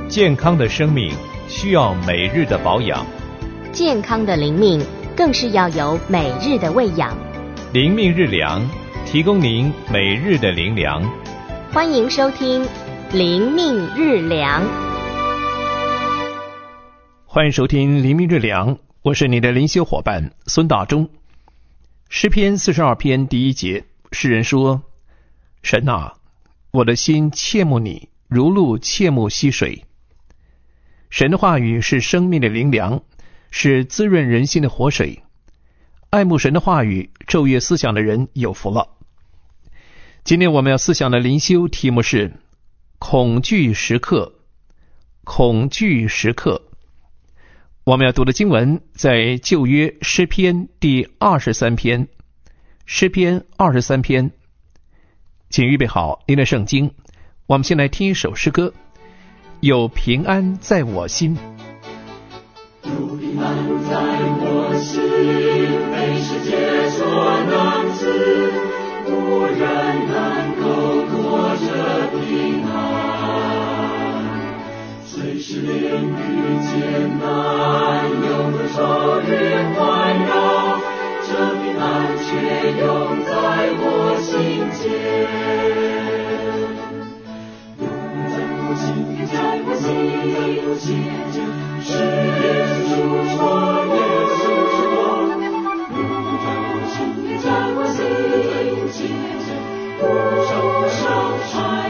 健康的生命需要每日的保养， 健康的灵命更是要有每日的喂养。 灵命日粮，提供您每日的灵粮。 欢迎收听灵命日粮。 欢迎收听灵命日粮，我是你的灵修伙伴孙大中。诗篇42篇第1节，诗人说：神啊，我的心切慕你，如鹿切慕溪水。神的话语是生命的灵粮，是滋润人心的活水。爱慕神的话语，昼夜思想的人有福了。今天我们要思想的灵修题目是恐惧时刻。恐惧时刻，我们要读的经文在旧约诗篇第23篇。诗篇23篇，请预备好您的圣经。我们先来听一首诗歌，有平安在我心。 有平安在我心，非世界所能知，无人能够夺这平安。虽是淋雨艰难，有多少人环绕，这平安却永在我心间。在我心间，是耶稣是我，耶稣是我，永在我心，在我心间，不受伤害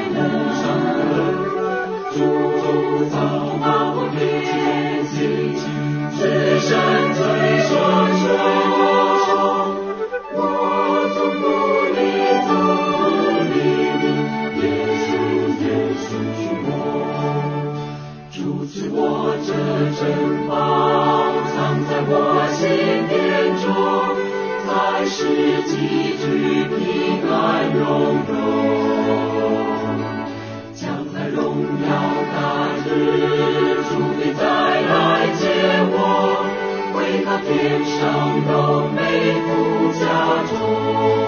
了，主早把我撇弃，只身最双手，我总不离总不离，耶稣是我。主赐我这珍宝，藏在我心殿中，在世纪之平安荣荣。将来荣耀大日，主必再来接我，回到天上荣美福家中。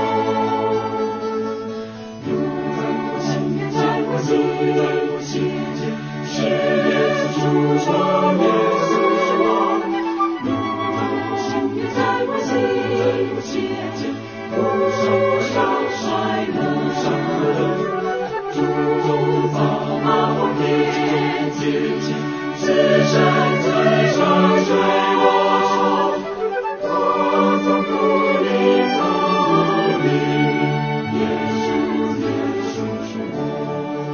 在我心间，是耶稣是我，耶稣是我，永在我心，在我心间，不受伤害了，主早把我撇弃，只身最上追我，我总不离总不离，耶稣是我。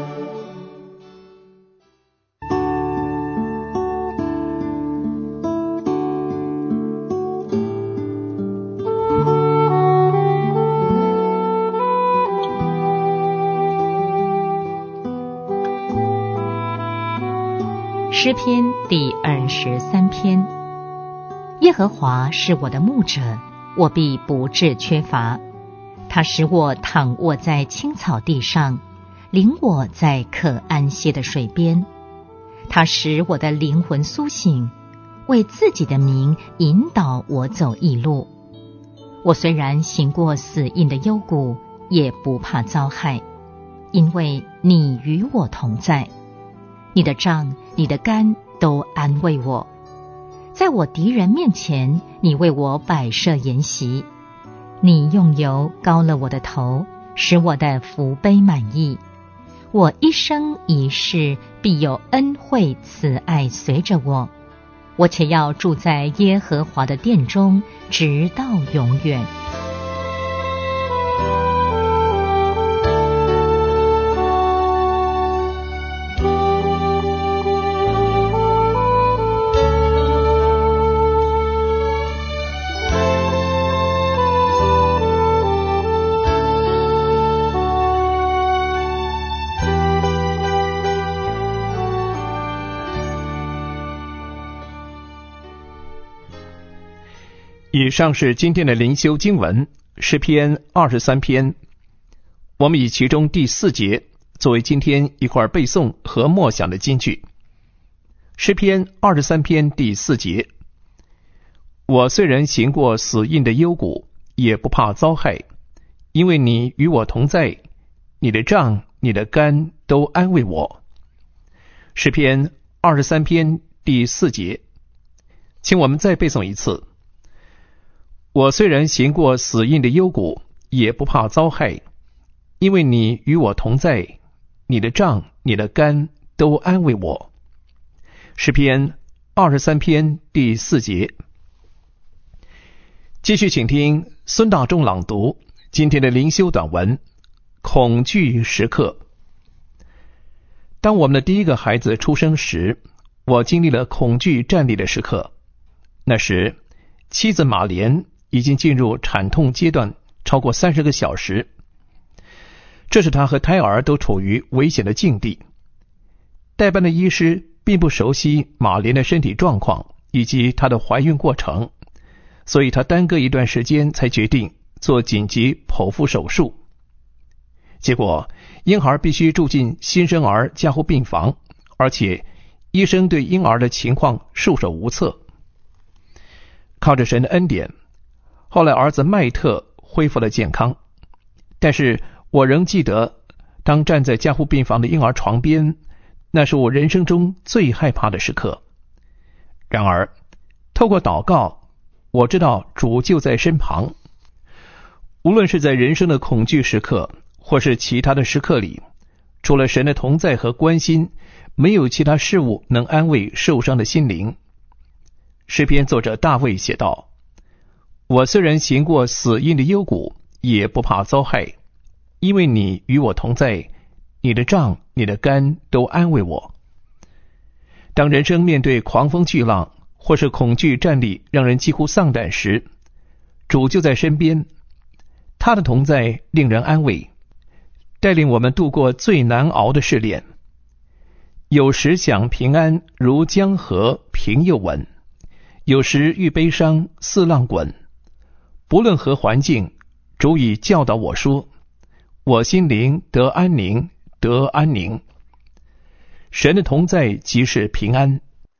诗篇第23篇。耶和华是我的牧者，我必不致缺乏。他使我躺卧在青草地上，领我在可安歇的水边。他使我的灵魂苏醒，为自己的名引导我走义路。我虽然行过死荫的幽谷，也不怕遭害，因为你与我同在。你的杖，你的竿都安慰我。在我敌人面前，你为我摆设筵席。你用油膏了我的头，使我的福杯满溢。我一生一世必有恩惠慈爱随着我，我且要住在耶和华的殿中，直到永远。 以上是今天的灵修经文，诗篇23篇。我们以其中第4节作为今天一块背诵和默想的金句。诗篇23篇第4节：我虽然行过死荫的幽谷，也不怕遭害，因为你与我同在，你的杖、你的竿都安慰我。诗篇 23篇第4节，请我们再背诵一次。我虽然行过死荫的幽谷，也不怕遭害，因为你与我同在，你的杖你的竿都安慰我。诗篇23篇第4节。继续请听孙大中朗读今天的灵修短文，恐惧时刻。当我们的第一个孩子出生时，我经历了恐惧战栗的时刻。那时妻子马莲已经进入产痛阶段超过30个小时，这使她和胎儿都处于危险的境地。代班的医师并不熟悉马莲的身体状况以及她的怀孕过程，所以他耽搁一段时间才决定做紧急剖腹手术。结果婴儿必须住进新生儿加护病房，而且医生对婴儿的情况束手无策。靠着神的恩典，后来儿子麦特恢复了健康，但是我仍记得当站在加护病房的婴儿床边，那是我人生中最害怕的时刻。然而透过祷告，我知道主就在身旁。无论是在人生的恐惧时刻或是其他的时刻里，除了神的同在和关心，没有其他事物能安慰受伤的心灵。诗篇作者大卫写道，我虽然行过死荫的幽谷，也不怕遭害，因为你与我同在，你的杖你的竿都安慰我。当人生面对狂风巨浪或是恐惧战栗让人几乎丧胆时，主就在身边，他的同在令人安慰，带领我们度过最难熬的试炼。有时想平安如江河平又稳，有时遇悲伤似浪滚。不论何环境，主已教导我说，我心灵得安宁，得安宁。神的同在即是平安。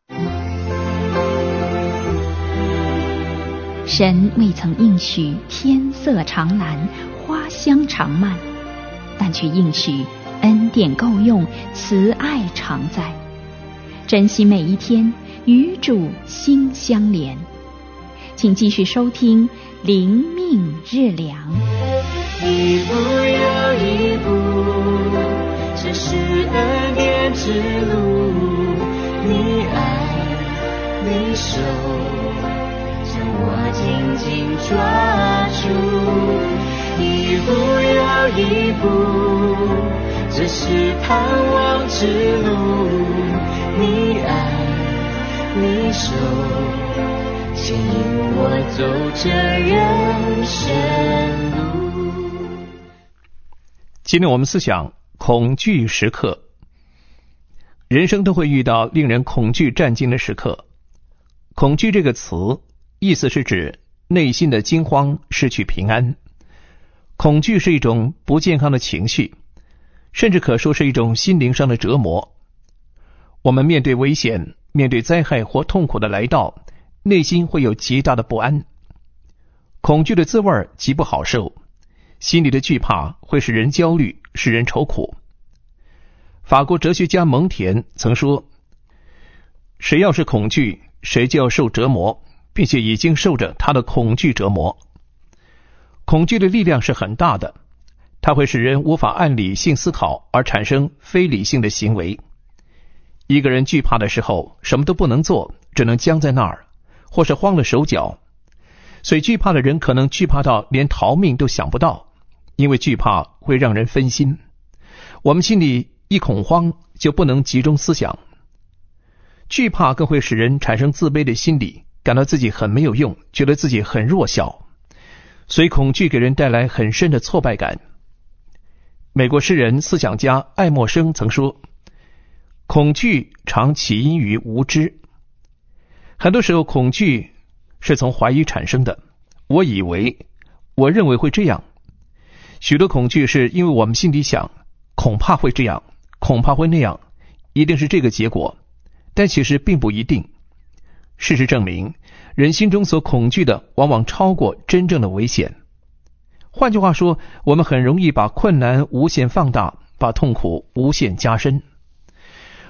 神未曾应许天色长蓝，花香长漫，但却应许恩典够用，慈爱常在。珍惜每一天，与主心相连。请继续收听灵命日粮。 一步又一步，这是恩典之路，你爱你手将我紧紧抓住，一步又一步，这是盼望之路，你爱你手牵引我走这人生路。 今天我们思想恐惧时刻。人生都会遇到令人恐惧战惊的时刻。恐惧这个词意思是指内心的惊慌，失去平安。恐惧是一种不健康的情绪，甚至可说是一种心灵上的折磨。我们面对危险，面对灾害或痛苦的来到，内心会有极大的不安。恐惧的滋味极不好受，心里的惧怕会使人焦虑，使人愁苦。法国哲学家蒙田曾说，谁要是恐惧，谁就要受折磨，并且已经受着他的恐惧折磨。恐惧的力量是很大的，它会使人无法按理性思考，而产生非理性的行为。一个人惧怕的时候，什么都不能做，只能僵在那儿，或是慌了手脚。所以惧怕的人可能惧怕到连逃命都想不到，因为惧怕会让人分心。我们心里一恐慌，就不能集中思想。惧怕更会使人产生自卑的心理，感到自己很没有用，觉得自己很弱小。所以恐惧给人带来很深的挫败感。美国诗人思想家爱默生曾说，恐惧常起因于无知。很多时候恐惧是从怀疑产生的，我以为，我认为会这样。许多恐惧是因为我们心里想，恐怕会这样，恐怕会那样，一定是这个结果，但其实并不一定。事实证明，人心中所恐惧的往往超过真正的危险。换句话说，我们很容易把困难无限放大，把痛苦无限加深。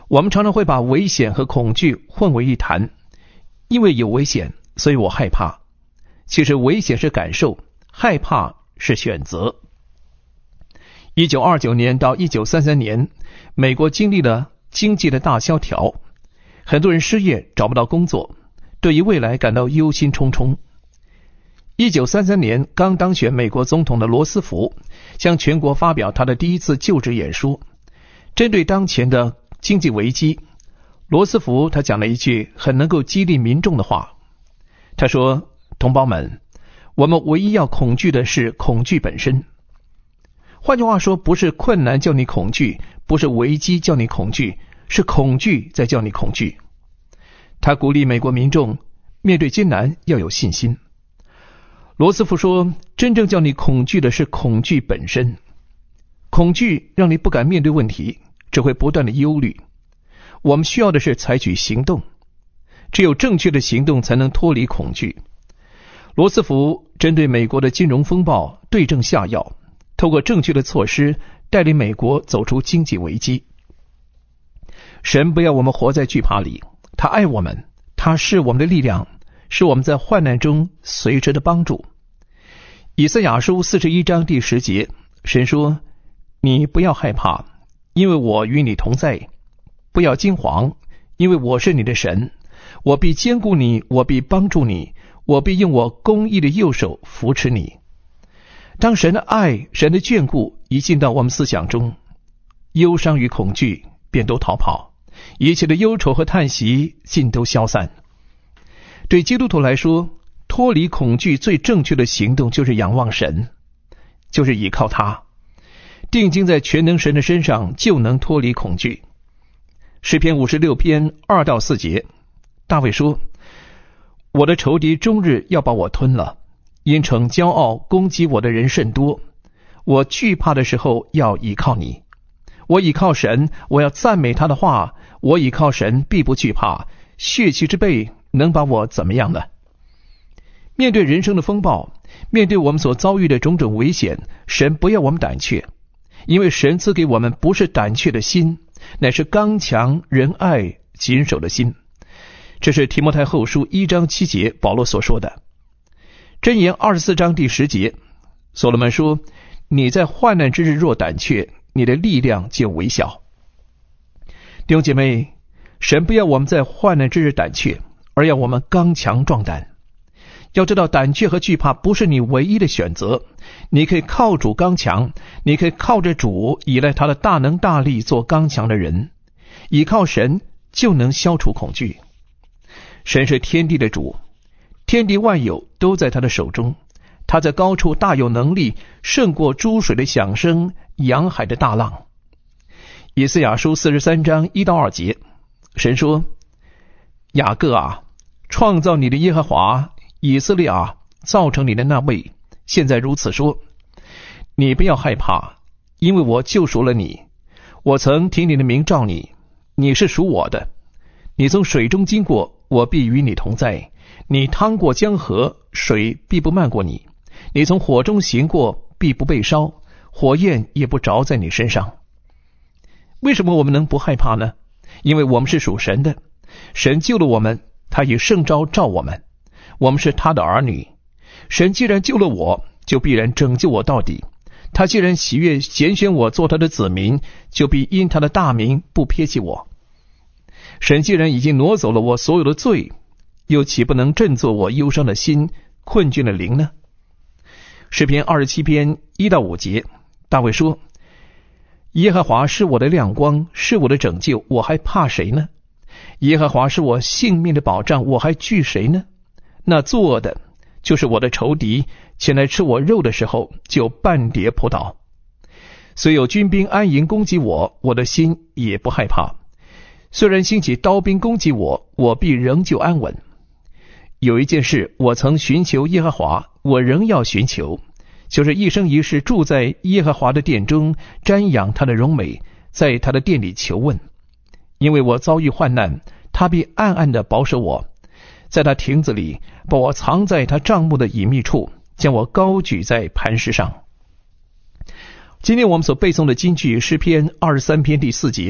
我们常常会把危险和恐惧混为一谈，因为有危险，所以我害怕。其实危险是感受，害怕是选择。1929年到1933年，美国经历了经济的大萧条，很多人失业，找不到工作，对于未来感到忧心忡忡。1933年刚当选美国总统的罗斯福向全国发表他的第一次就职演说，针对当前的经济危机，罗斯福他讲了一句很能够激励民众的话。他说：同胞们，我们唯一要恐惧的是恐惧本身。换句话说，不是困难叫你恐惧，不是危机叫你恐惧，是恐惧在叫你恐惧。他鼓励美国民众面对艰难要有信心。罗斯福说，真正叫你恐惧的是恐惧本身。恐惧让你不敢面对问题，只会不断的忧虑。我们需要的是采取行动，只有正确的行动才能脱离恐惧。罗斯福针对美国的金融风暴对症下药，透过正确的措施带领美国走出经济危机。神不要我们活在惧怕里，他爱我们，他是我们的力量，是我们在患难中随时的帮助。以赛亚书41章第10节，神说：你不要害怕，因为我与你同在；不要惊惶，因为我是你的神，我必坚固你，我必帮助你，我必用我公义的右手扶持你。当神的爱、神的眷顾一进到我们思想中，忧伤与恐惧便都逃跑，一切的忧愁和叹息尽都消散。对基督徒来说，脱离恐惧最正确的行动就是仰望神，就是倚靠他，定睛在全能神的身上，就能脱离恐惧。诗篇56篇2到4节，大卫说：我的仇敌终日要把我吞了，因逞骄傲攻击我的人甚多。我惧怕的时候要倚靠你，我倚靠神，我要赞美他的话，我倚靠神必不惧怕，血气之辈能把我怎么样呢？面对人生的风暴，面对我们所遭遇的种种危险，神不要我们胆怯，因为神赐给我们不是胆怯的心，乃是刚强、仁爱、谨守的心。这是提摩太后书1章7节保罗所说的。箴言24章第10节，所罗门说：你在患难之日若胆怯，你的力量就微小。弟兄姐妹，神不要我们在患难之日胆怯，而要我们刚强壮胆。要知道，胆怯和惧怕不是你唯一的选择，你可以靠主刚强，你可以靠着主，依赖他的大能大力做刚强的人。倚靠神就能消除恐惧。神是天地的主，天地万有都在他的手中，他在高处大有能力，胜过诸水的响声，洋海的大浪。以赛亚书43章1到2节，神说：雅各啊，创造你的耶和华，以色列啊，造成你的那位，现在如此说：你不要害怕，因为我救赎了你，我曾听你的名召你，你是属我的。你从水中经过，我必与你同在；你趟过江河，水必不漫过你；你从火中行过，必不被烧，火焰也不着在你身上。为什么我们能不害怕呢？因为我们是属神的，神救了我们，他以圣召召我们，我们是他的儿女。神既然救了我，就必然拯救我到底。他既然喜悦拣选我做他的子民，就必因他的大名不撇弃我。神既然已经挪走了我所有的罪，又岂不能振作我忧伤的心、困倦的灵呢？诗篇27篇1到5节，大卫说：耶和华是我的亮光，是我的拯救，我还怕谁呢？耶和华是我性命的保障，我还惧谁呢？那作恶的，就是我的仇敌，前来吃我肉的时候，就半跌扑倒。虽有军兵安营攻击我，我的心也不害怕。虽然兴起刀兵攻击我，我必仍旧安稳。有一件事我曾寻求耶和华，我仍要寻求，就是一生一世住在耶和华的殿中，瞻仰他的荣美，在他的殿里求问。因为我遭遇患难，他必暗暗地保守我，在他亭子里把我藏在他帐幕的隐秘处，将我高举在磐石上。今天我们所背诵的金句诗篇23篇第4节，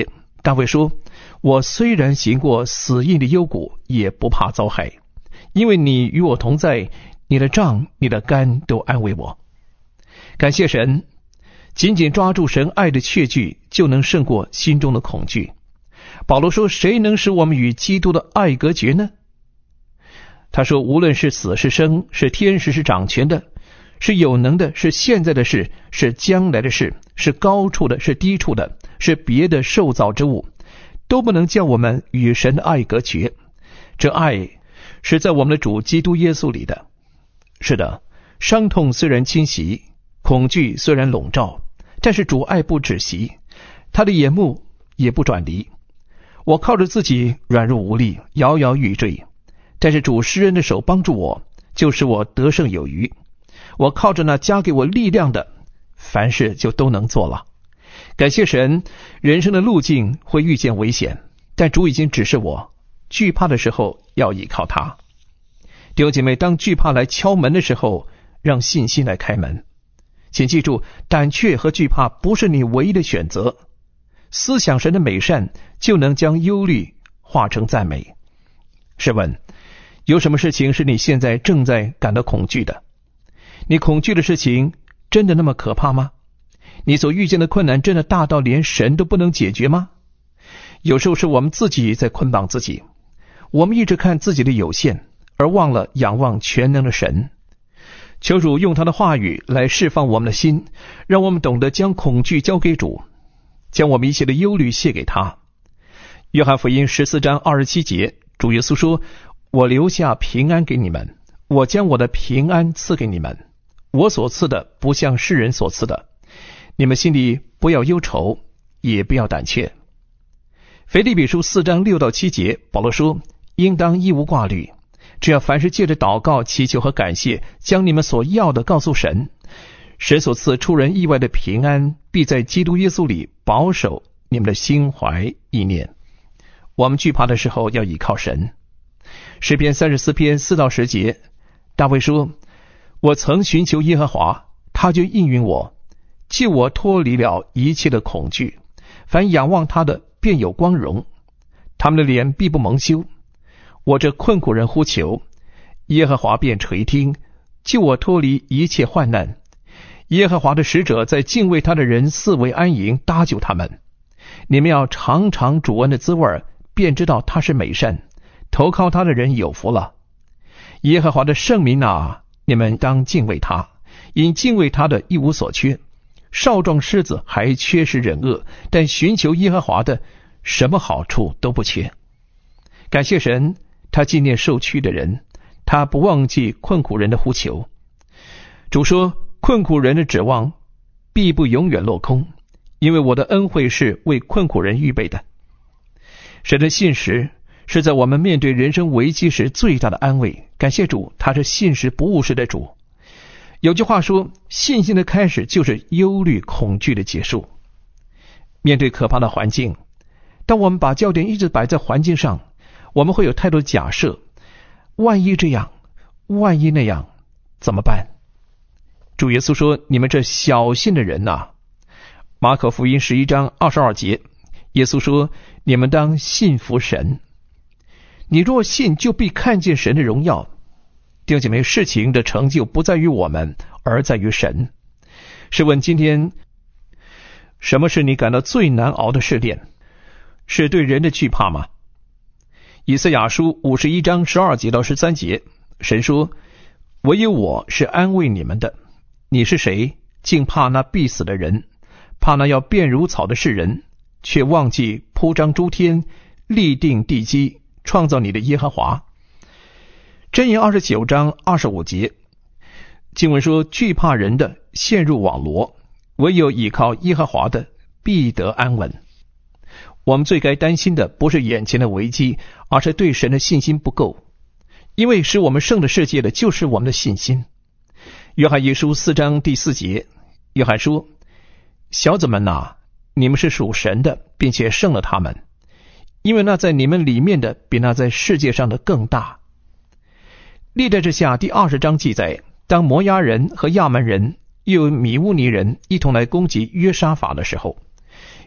大卫说，我虽然行过死荫的幽谷，也不怕遭害，因为你与我同在，你的杖你的竿都安慰我。感谢神，紧紧抓住神爱的确据，就能胜过心中的恐惧。保罗说，谁能使我们与基督的爱隔绝呢？他说，无论是死是生，是天使是掌权的，是有能的，是现在的事，是将来的事，是高处的，是低处的，是别的受造之物，都不能叫我们与神的爱隔绝。这爱是在我们的主基督耶稣里的。是的，伤痛虽然侵袭，恐惧虽然笼罩，但是主爱不止息，他的眼目也不转离。我靠着自己软弱无力，摇摇欲坠，但是主施恩的手帮助我，就使我得胜有余。我靠着那加给我力量的，凡事就都能做了。感谢神，人生的路径会遇见危险，但主已经指示我，惧怕的时候要依靠他。弟兄姐妹，当惧怕来敲门的时候，让信心来开门。请记住，胆怯和惧怕不是你唯一的选择。思想神的美善，就能将忧虑化成赞美。试问，有什么事情是你现在正在感到恐惧的？你恐惧的事情真的那么可怕吗？你所遇见的困难真的大到连神都不能解决吗？有时候是我们自己在捆绑自己，我们一直看自己的有限，而忘了仰望全能的神。求主用他的话语来释放我们的心，让我们懂得将恐惧交给主，将我们一切的忧虑卸给他。约翰福音14章27节，主耶稣说，我留下平安给你们，我将我的平安赐给你们，我所赐的不像世人所赐的，你们心里不要忧愁，也不要胆怯。腓立比书4章6到7节，保罗说，应当一无挂虑，只要凡事借着祷告祈求和感谢，将你们所要的告诉神，神所赐出人意外的平安，必在基督耶稣里保守你们的心怀意念。我们惧怕的时候要倚靠神。诗篇34篇4到10节，大卫说，我曾寻求耶和华，他就应允我，救我脱离了一切的恐惧。凡仰望他的便有光荣，他们的脸必不蒙羞。我这困苦人呼求，耶和华便垂听，救我脱离一切患难。耶和华的使者在敬畏他的人四围安营，搭救他们。你们要尝尝主恩的滋味，便知道他是美善，投靠他的人有福了。耶和华的圣民啊，你们当敬畏他，因敬畏他的一无所缺。少壮狮子还缺失忍饿，但寻求耶和华的，什么好处都不缺。感谢神，他纪念受屈的人，他不忘记困苦人的呼求。主说，困苦人的指望必不永远落空，因为我的恩惠是为困苦人预备的。神的信实是在我们面对人生危机时最大的安慰。感谢主，他是信实不误事的主。有句话说，信心的开始就是忧虑恐惧的结束。面对可怕的环境，当我们把焦点一直摆在环境上，我们会有太多假设，万一这样，万一那样，怎么办？主耶稣说，你们这小信的人啊。马可福音11章22节，耶稣说，你们当信服神。你若信，就必看见神的荣耀。弟兄姐妹，事情的成就不在于我们，而在于神。试问今天，什么是你感到最难熬的试炼？是对人的惧怕吗？以赛亚书51章12节到13节，神说，唯有我是安慰你们的。你是谁？竟怕那必死的人，怕那要变如草的世人，却忘记铺张诸天，立定地基，创造你的耶和华。箴言29章25节，经文说，惧怕人的陷入网罗，唯有倚靠耶和华的必得安稳。我们最该担心的不是眼前的危机，而是对神的信心不够，因为使我们胜的世界的就是我们的信心。约翰一书4章第4节，约翰说，小子们啊，你们是属神的，并且胜了他们，因为那在你们里面的比那在世界上的更大。历代志下第20章记载，当摩押人和亚门人又有米乌尼人一同来攻击约沙法的时候，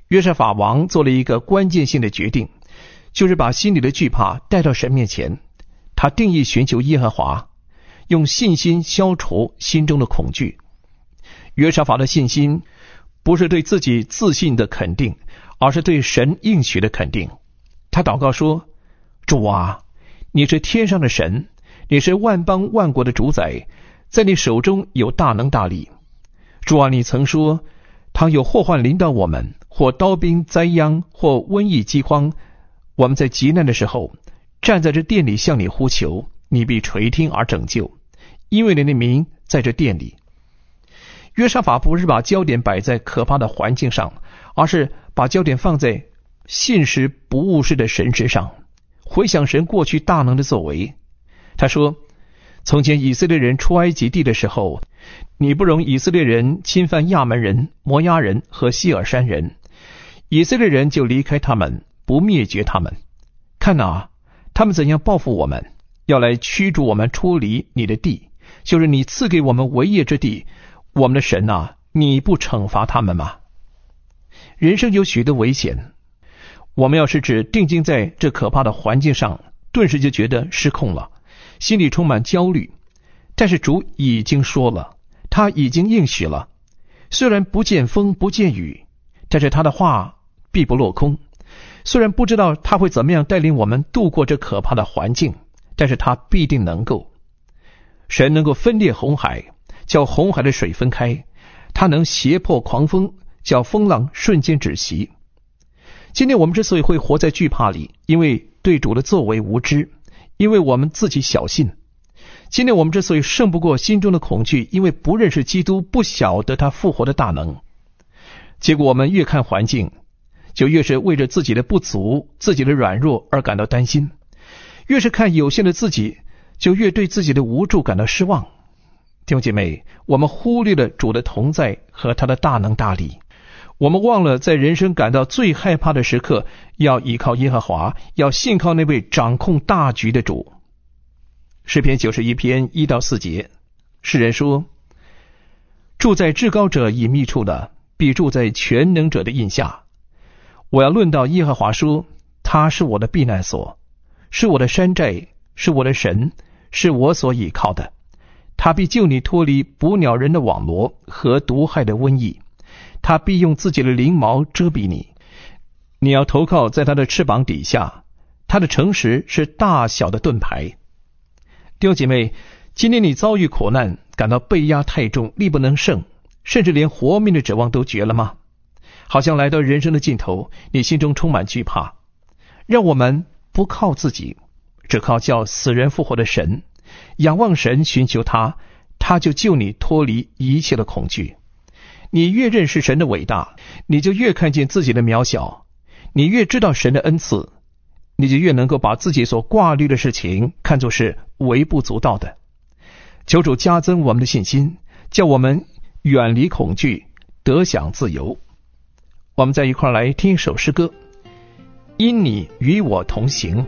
约沙法王做了一个关键性的决定，就是把心里的惧怕带到神面前。他定义寻求耶和华，用信心消除心中的恐惧。约沙法的信心不是对自己自信的肯定，而是对神应许的肯定。他祷告说，主啊，你是天上的神，你是万邦万国的主宰，在你手中有大能大力。主啊，你曾说，倘有祸患临到我们，或刀兵灾殃，或瘟疫饥荒，我们在极难的时候站在这殿里向你呼求，你必垂听而拯救，因为你的名在这殿里。约沙法不是把焦点摆在可怕的环境上，而是把焦点放在信实不误事的神之上，回想神过去大能的作为。他说，从前以色列人出埃及地的时候，你不容以色列人侵犯亚门人、摩押人和西尔山人，以色列人就离开他们，不灭绝他们。看哪，他们怎样报复我们，要来驱逐我们出离你的地，就是你赐给我们为业之地。我们的神啊，你不惩罚他们吗？人生有许多危险，我们要是只定睛在这可怕的环境上，顿时就觉得失控了，心里充满焦虑。但是主已经说了，他已经应许了，虽然不见风不见雨，但是他的话必不落空。虽然不知道他会怎么样带领我们度过这可怕的环境，但是他必定能够。神能够分裂红海，叫红海的水分开，他能胁迫狂风，叫风浪瞬间止息。今天我们之所以会活在惧怕里，因为对主的作为无知，因为我们自己小信。今天我们之所以胜不过心中的恐惧，因为不认识基督，不晓得他复活的大能。结果我们越看环境，就越是为着自己的不足、自己的软弱而感到担心，越是看有限的自己，就越对自己的无助感到失望。弟兄姐妹，我们忽略了主的同在和他的大能大力，我们忘了在人生感到最害怕的时刻，要依靠耶和华，要信靠那位掌控大局的主。诗篇91篇1到4节，诗人说，住在至高者隐秘处的，必住在全能者的荫下。我要论到耶和华说，他是我的避难所，是我的山寨，是我的神，是我所倚靠的。他必救你脱离捕鸟人的网罗和毒害的瘟疫，他必用自己的翎毛遮蔽你，你要投靠在他的翅膀底下，他的诚实是大小的盾牌。弟兄姐妹，今天你遭遇苦难，感到背压太重，力不能胜，甚至连活命的指望都绝了吗？好像来到人生的尽头，你心中充满惧怕。让我们不靠自己，只靠叫死人复活的神，仰望神，寻求他，他就救你脱离一切的恐惧。你越认识神的伟大，你就越看见自己的渺小，你越知道神的恩赐，你就越能够把自己所挂虑的事情看作是微不足道的。求主加增我们的信心，叫我们远离恐惧，得享自由。我们再一块来听一首诗歌，因你与我同行。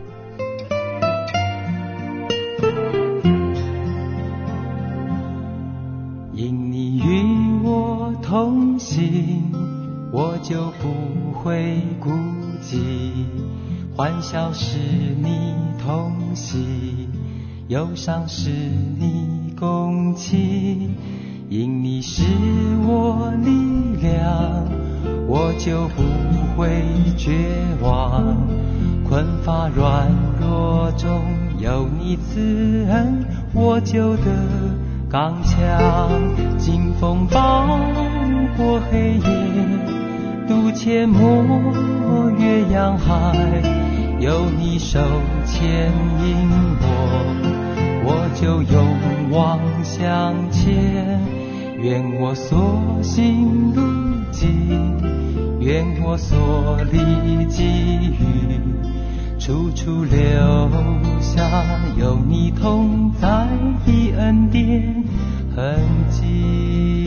因你与我同行，我就不会孤寂，欢笑是你同喜，忧伤是你共泣。因你是我力量，我就不会绝望，困乏软弱中有你慈恩，我就得刚强。经风暴过黑夜，渡阡陌越洋海，有你手牵引我就勇往向前。愿我所行路径，愿我所历际遇，处处留下有你同在的恩典痕迹。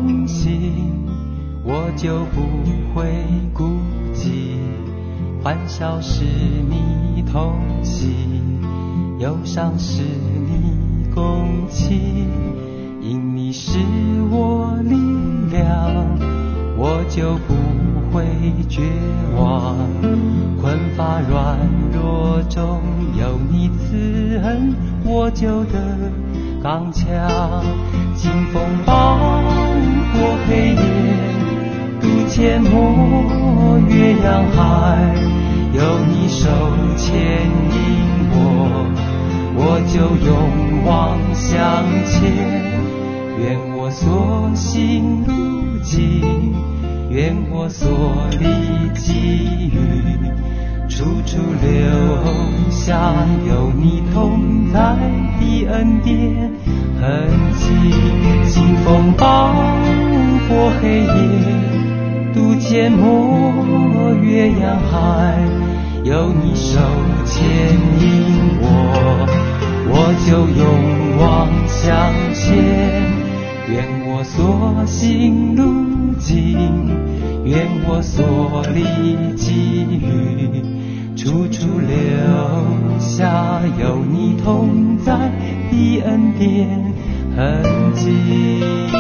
同行，我就不会孤寂。欢笑是你同行，忧伤是你共情。因你是我力量，我就不会绝望。困乏软弱中有你慈恩，我就得刚强。经风暴过黑夜，渡阡陌越洋海，有你手牵引我就勇往向前。愿我所行路径，愿我所历际遇，处处留下有你同在的恩典痕迹。经风暴过黑夜，渡阡陌越洋海，有你手牵引我就勇往向前。愿我所行路径，愿我所历际遇，处处留下有你同在的恩典痕迹。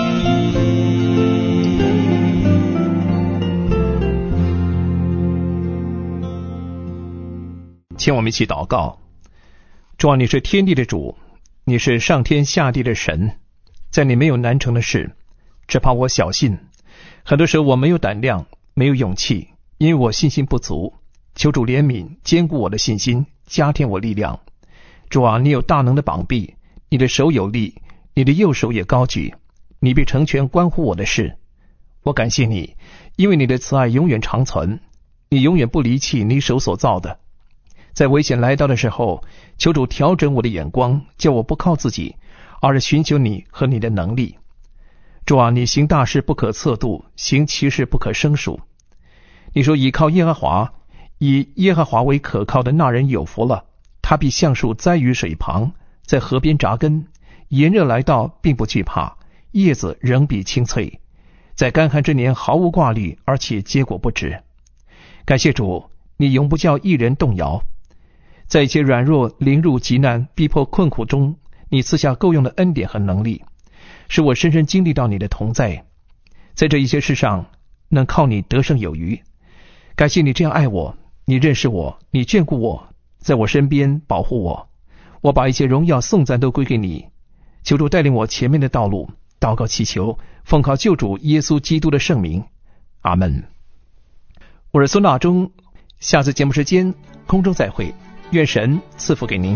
请我们一起祷告。主啊，你是天地的主，你是上天下地的神，在你没有难成的事，只怕我小信。很多时候我没有胆量，没有勇气，因为我信心不足。求主怜悯，坚固我的信心，加添我力量。主啊，你有大能的膀臂，你的手有力，你的右手也高举，你必成全关乎我的事。我感谢你，因为你的慈爱永远长存，你永远不离弃你手所造的。在危险来到的时候，求主调整我的眼光，叫我不靠自己，而是寻求你和你的能力。主啊，你行大事不可测度，行奇事不可胜数。你说倚靠耶和华，以耶和华为可靠的那人有福了，他必像树栽于水旁，在河边扎根，炎热来到并不惧怕，叶子仍必青翠，在干旱之年毫无挂虑，而且结果不止。感谢主，你永不叫一人动摇。在一切软弱、凌辱、急难、逼迫、困苦中，你赐下够用的恩典和能力，使我深深经历到你的同在，在这一些事上能靠你得胜有余。感谢你这样爱我，你认识我，你眷顾我，在我身边保护我。我把一切荣耀颂赞都归给你，求主带领我前面的道路。祷告祈求，奉靠救主耶稣基督的圣名，阿们。我是孙大中，下次节目时间空中再会，愿神赐福给您。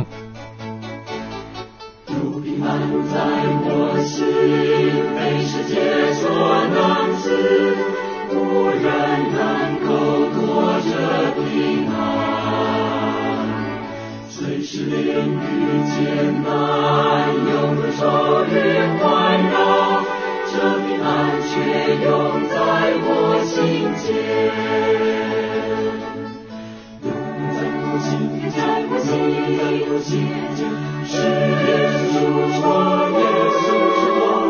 主平安在我心，被世界所能知，无人能够夺这平安。虽是淋雨艰难，有多少人环绕，这平安却永在我心间。在我心间，是耶稣是我，耶稣是我。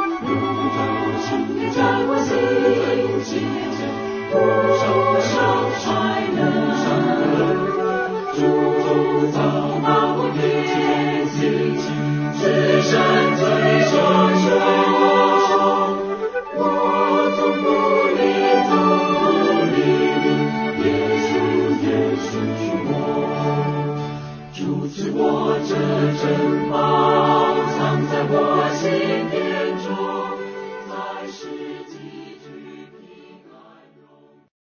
在我心间，不受伤害能，主早把我撇弃，只身最上说，我从不离耶稣是我。主赐我这真宝。